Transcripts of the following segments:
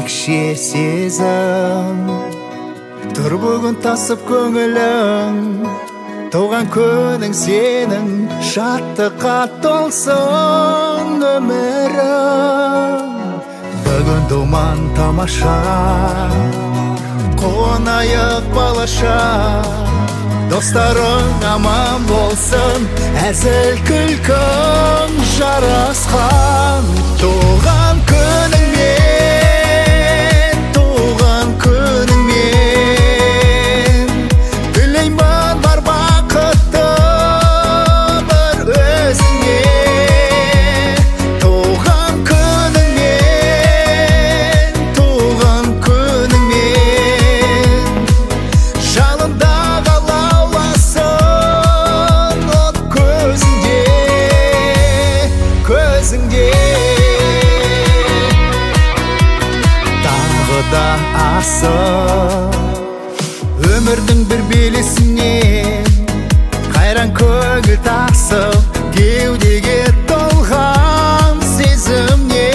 ерекше сезім тұр бүгін тасып көңілің, туған күнің сенің шаттыққа толсын өмірің. Бүгін думан тамаша, қуанайық балаша, достарың аман болсын, әзіл күлкің жарасқан. Туған күніңмен, туған күніңмен, тілеймін бар бақытты бір өзіңе. Туған күніңмен, туған күніңмен, жалында қалауласын от көзіңде, көзіңде. Тағы да асып өмірдің бір белесінен, қайран көңіл тасып кеудеге толған сезімне.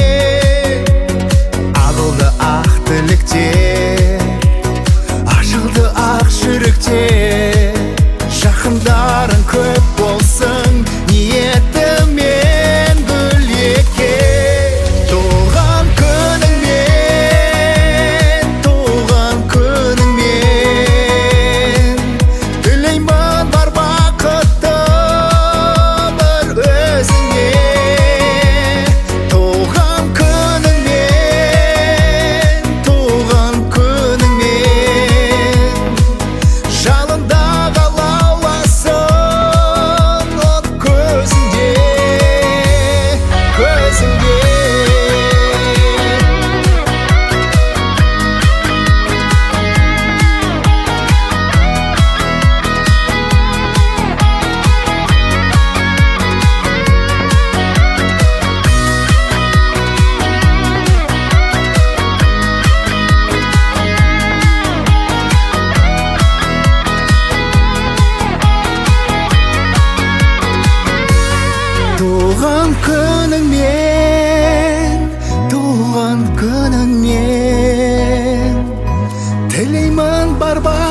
Ағылды ақ тіліктер, ашылды ақ жүректер, жақындарың көп болсын ниетімен гүл-еке. Туған күніңмен, туған күніңмен, тілеймін бар бақытты бір өзіңе. Туған күніңмен, туған күніңмен, жалында қалауласын от көзіңде, көзіңде. Туған күніңмен, туған күніңмен, тілеймін бар